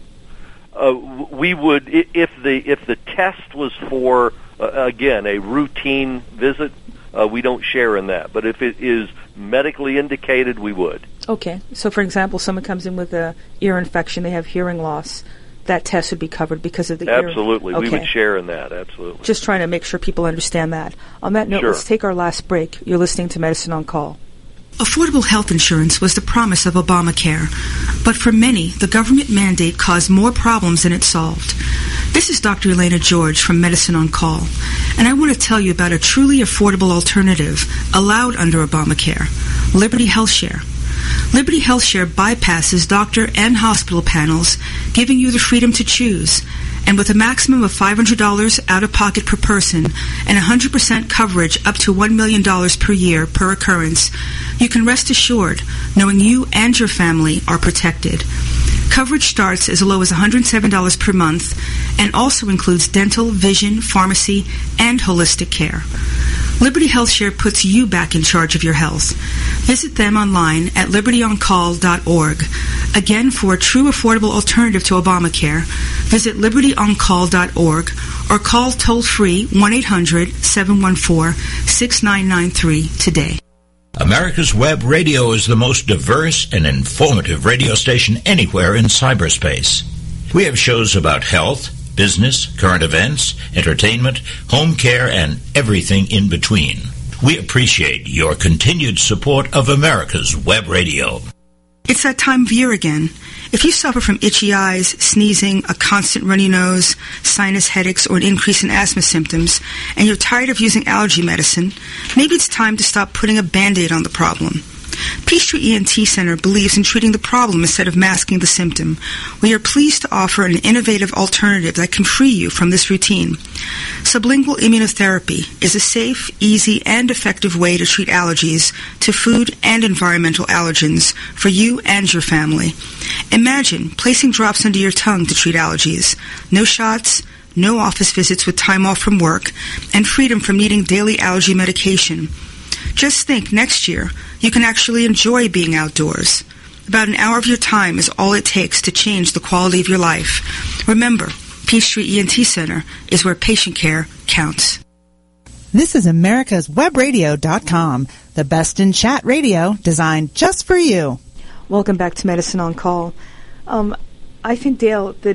Uh, we would, if the if the test was for, uh, again, a routine visit, uh, we don't share in that. But if it is medically indicated, we would. Okay. So, for example, someone comes in with a ear infection, they have hearing loss. That test would be covered because of the ear. Absolutely. Okay. We would share in that, absolutely. Just trying to make sure people understand that. On that note, sure. Let's take our last break. You're listening to Medicine on Call. Affordable health insurance was the promise of Obamacare, but for many, the government mandate caused more problems than it solved. This is Doctor Elena George from Medicine on Call, and I want to tell you about a truly affordable alternative allowed under Obamacare, Liberty HealthShare. Liberty HealthShare bypasses doctor and hospital panels, giving you the freedom to choose. And with a maximum of five hundred dollars out-of-pocket per person and one hundred percent coverage up to one million dollars per year per occurrence, you can rest assured knowing you and your family are protected. Coverage starts as low as one hundred seven dollars per month and also includes dental, vision, pharmacy, and holistic care. Liberty HealthShare puts you back in charge of your health. Visit them online at liberty on call dot org. Again, for a true affordable alternative to Obamacare, visit liberty on call dot org or call toll-free one eight hundred seven one four six nine nine three today. America's Web Radio is the most diverse and informative radio station anywhere in cyberspace. We have shows about health, business, current events, entertainment, home care, and everything in between. We appreciate your continued support of America's Web Radio. It's that time of year again. If you suffer from itchy eyes, sneezing, a constant runny nose, sinus headaches, or an increase in asthma symptoms, and you're tired of using allergy medicine, maybe it's time to stop putting a Band-Aid on the problem. Peachtree E N T Center believes in treating the problem instead of masking the symptom. We are pleased to offer an innovative alternative that can free you from this routine. Sublingual immunotherapy is a safe, easy, and effective way to treat allergies to food and environmental allergens for you and your family. Imagine placing drops under your tongue to treat allergies. No shots, no office visits with time off from work, and freedom from needing daily allergy medication. Just think, next year, you can actually enjoy being outdoors. About an hour of your time is all it takes to change the quality of your life. Remember, Peachtree E N T Center is where patient care counts. This is America's Web Radio dot com, the best in chat radio designed just for you. Welcome back to Medicine on Call. Um, I think, Dale, that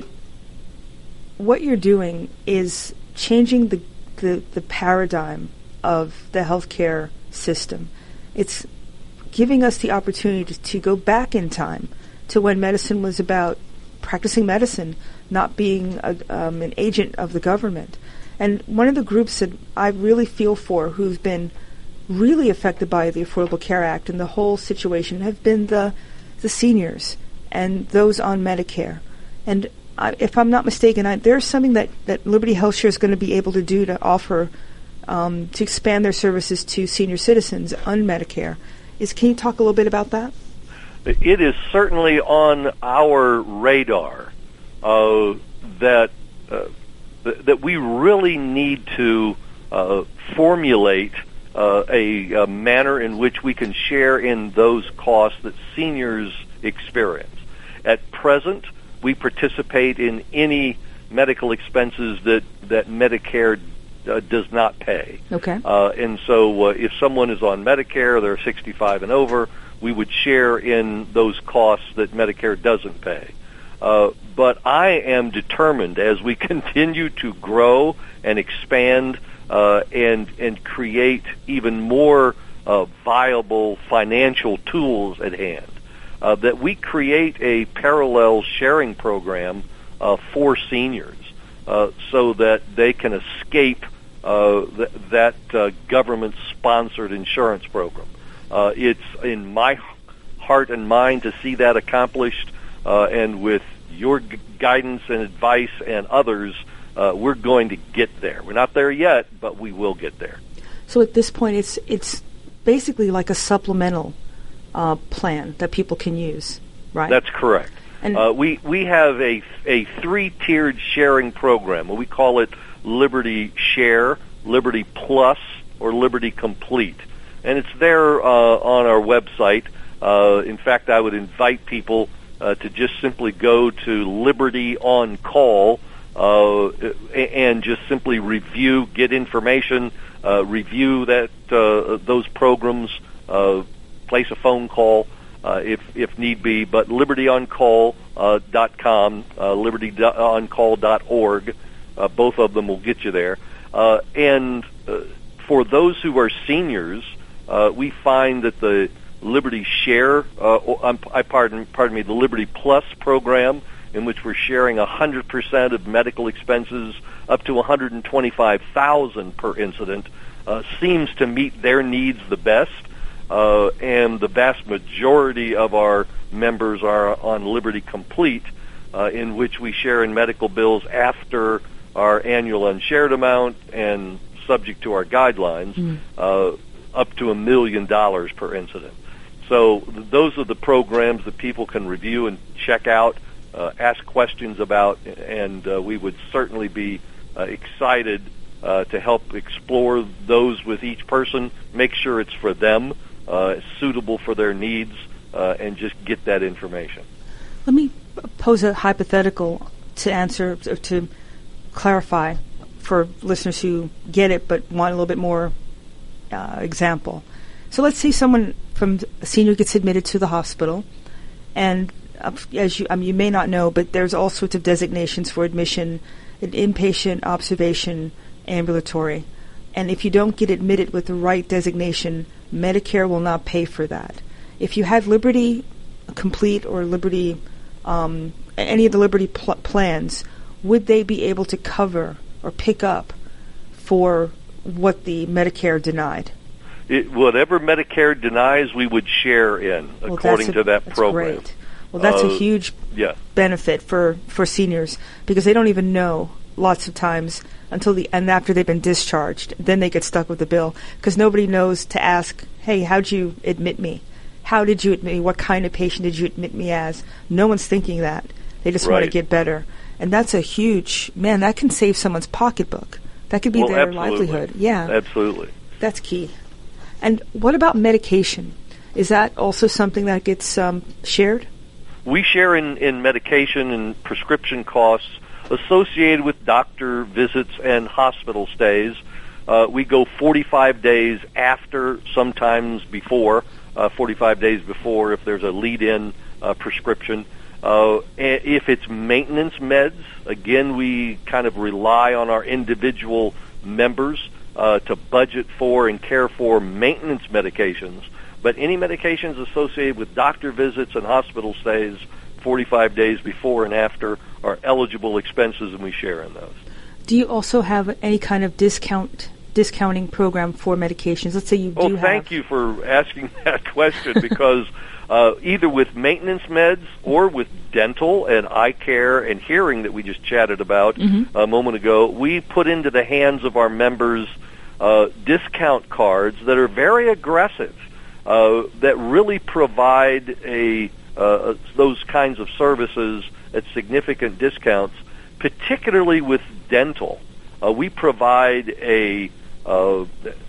what you're doing is changing the, the, the paradigm of the healthcare system. It's giving us the opportunity to, to go back in time to when medicine was about practicing medicine, not being a, um, an agent of the government. And one of the groups that I really feel for who's been really affected by the Affordable Care Act and the whole situation have been the the seniors and those on Medicare. And I, if I'm not mistaken, I, there's something that, that Liberty HealthShare is going to be able to do to offer Um, to expand their services to senior citizens on Medicare. Is can you talk a little bit about that? It is certainly on our radar uh, that uh, th- that we really need to uh, formulate uh, a, a manner in which we can share in those costs that seniors experience. At present, we participate in any medical expenses that, that Medicare uh, does not pay. Okay. Uh, and so uh, if someone is on Medicare, they're sixty-five and over, we would share in those costs that Medicare doesn't pay. Uh, but I am determined as we continue to grow and expand uh, and and create even more uh, viable financial tools at hand, uh, that we create a parallel sharing program uh, for seniors uh, so that they can escape uh, th- that uh, government-sponsored insurance program. Uh, it's in my heart and mind to see that accomplished, uh, and with your g- guidance and advice and others, uh, we're going to get there. We're not there yet, but we will get there. So at this point, it's it's basically like a supplemental uh, plan that people can use, right? That's correct. And uh, we we have a a three-tiered sharing program. We call it Liberty Share, Liberty Plus, or Liberty Complete. And it's there uh, on our website. Uh, in fact, I would invite people uh, to just simply go to Liberty on Call uh, and just simply review, get information, uh, review that uh, those programs, uh, place a phone call uh, if if need be. But liberty on call dot com, uh, liberty on call dot org, uh, both of them will get you there. Uh, and uh, for those who are seniors, Uh, we find that the Liberty Share, uh, I pardon, pardon me, the Liberty Plus program, in which we're sharing one hundred percent of medical expenses up to one hundred twenty-five thousand dollars per incident, uh, seems to meet their needs the best. Uh, and the vast majority of our members are on Liberty Complete, uh, in which we share in medical bills after our annual unshared amount and subject to our guidelines. Mm. Uh, up to a million dollars per incident. So th- those are the programs that people can review and check out, uh, ask questions about, and uh, we would certainly be uh, excited uh, to help explore those with each person, make sure it's for them, uh, suitable for their needs, uh, and just get that information. Let me pose a hypothetical to answer, or to clarify for listeners who get it but want a little bit more Uh, example. So let's say someone from a senior gets admitted to the hospital, and uh, as you, I mean, you may not know, but there's all sorts of designations for admission: an inpatient, observation, ambulatory. And if you don't get admitted with the right designation, Medicare will not pay for that. If you had Liberty Complete or Liberty, um, any of the Liberty pl- plans, would they be able to cover or pick up for what the Medicare denied? It, whatever Medicare denies, we would share in, well, according a, to that that's program. Great. Well, that's uh, a huge yeah. benefit for, for seniors, because they don't even know lots of times until the and after they've been discharged. Then they get stuck with the bill, because nobody knows to ask, hey, how'd you admit me? How did you admit me? What kind of patient did you admit me as? No one's thinking that. They just right. want to get better. And that's a huge, man, that can save someone's pocketbook. That could be well, their absolutely. livelihood. Yeah. Absolutely. That's key. And what about medication? Is that also something that gets um, shared? We share in, in medication and prescription costs associated with doctor visits and hospital stays. Uh, we go forty-five days after, sometimes before, uh, forty-five days before if there's a lead-in uh, prescription. Uh, if it's maintenance meds, again, we kind of rely on our individual members uh, to budget for and care for maintenance medications. But any medications associated with doctor visits and hospital stays, forty-five days before and after, are eligible expenses, and we share in those. Do you also have any kind of discount discounting program for medications? Let's say you do oh, have... Oh, thank you for asking that question, because uh, either with maintenance meds or with dental and eye care and hearing that we just chatted about mm-hmm. a moment ago, we put into the hands of our members uh, discount cards that are very aggressive, uh, that really provide a uh, those kinds of services at significant discounts, particularly with dental. Uh, we provide a uh,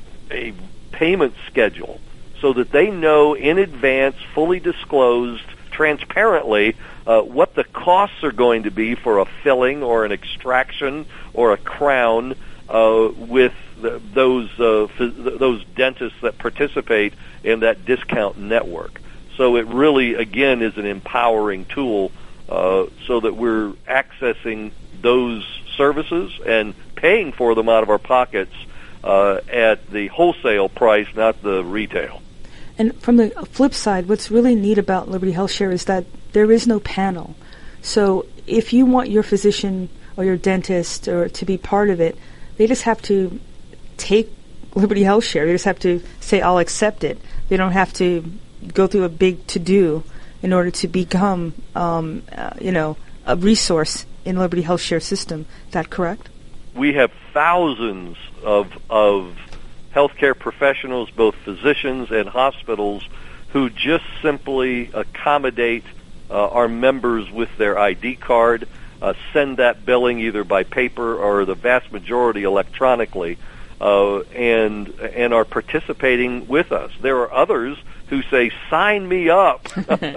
a payment schedule so that they know in advance, fully disclosed, transparently uh, what the costs are going to be for a filling or an extraction or a crown uh, with the, those uh, f- those dentists that participate in that discount network. So it really, again, is an empowering tool uh, so that we're accessing those services and paying for them out of our pockets uh, at the wholesale price, not the retail. And from the flip side, what's really neat about Liberty HealthShare is that there is no panel. So if you want your physician or your dentist or to be part of it, they just have to take Liberty HealthShare. They just have to say, I'll accept it. They don't have to go through a big to-do in order to become, um, uh, you know, a resource in Liberty HealthShare system. Is that correct? We have thousands of of healthcare professionals, both physicians and hospitals, who just simply accommodate uh, our members with their I D card, uh, send that billing either by paper or the vast majority electronically, uh, and and are participating with us. There are others who say, sign me up,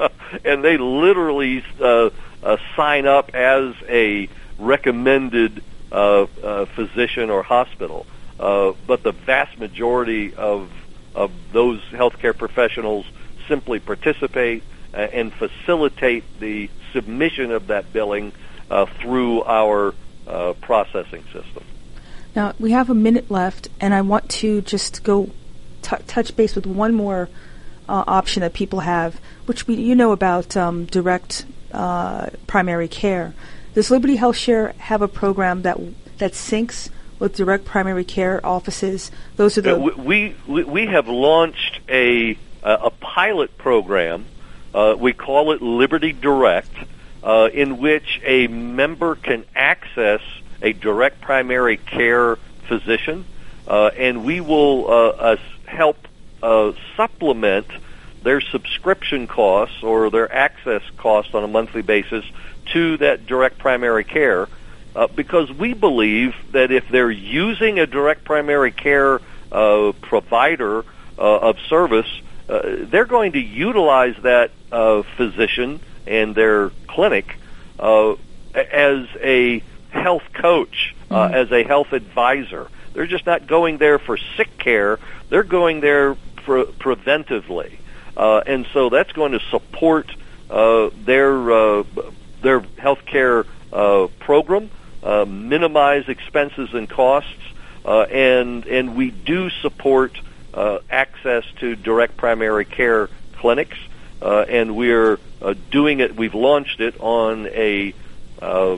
and they literally uh, uh, sign up as a recommended uh, uh, physician or hospital. Uh, but the vast majority of of those healthcare professionals simply participate uh, and facilitate the submission of that billing uh, through our uh, processing system. Now, we have a minute left, and I want to just go t- touch base with one more uh, option that people have, which we, you know about um, direct uh, primary care. Does Liberty HealthShare have a program that that syncs with direct primary care offices? Those are the uh, we, we we have launched a a pilot program. Uh, we call it Liberty Direct, uh, in which a member can access a direct primary care physician, uh, and we will uh, uh, help uh, supplement their subscription costs or their access costs on a monthly basis to that direct primary care. Uh, because we believe that if they're using a direct primary care uh, provider uh, of service, uh, they're going to utilize that uh, physician and their clinic uh, as a health coach, uh, mm-hmm. as a health advisor. They're just not going there for sick care. They're going there pre- preventively. Uh, and so that's going to support uh, their, uh, their health care uh, program. Uh, minimize expenses and costs, uh, and and we do support uh, access to direct primary care clinics, uh, and we're uh, doing it. We've launched it on a uh,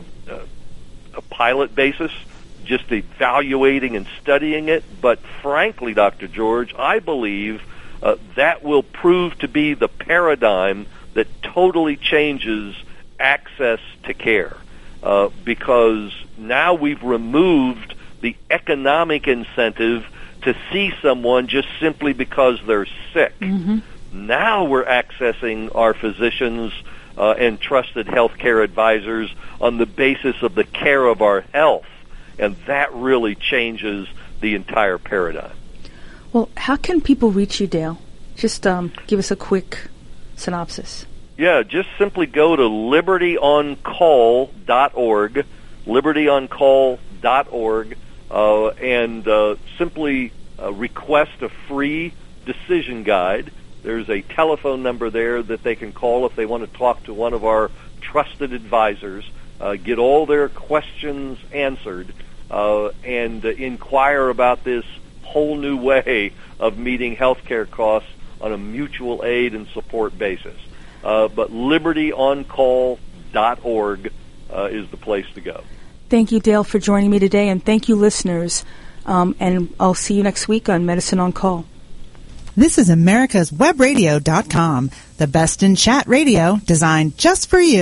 a pilot basis, just evaluating and studying it. But frankly, Doctor George, I believe uh, that will prove to be the paradigm that totally changes access to care. Uh, because now we've removed the economic incentive to see someone just simply because they're sick. Mm-hmm. Now we're accessing our physicians uh, and trusted healthcare advisors on the basis of the care of our health, and that really changes the entire paradigm. Well, how can people reach you, Dale? Just um, give us a quick synopsis. Yeah, just simply go to liberty on call dot org, liberty on call dot org, uh, and uh, simply uh, request a free decision guide. There's a telephone number there that they can call if they want to talk to one of our trusted advisors, uh, get all their questions answered, uh, and uh, inquire about this whole new way of meeting healthcare costs on a mutual aid and support basis. Uh, but liberty on call dot org uh, is the place to go. Thank you, Dale, for joining me today, and thank you, listeners. Um, and I'll see you next week on Medicine on Call. This is America's Web Radio dot com, the best in chat radio designed just for you.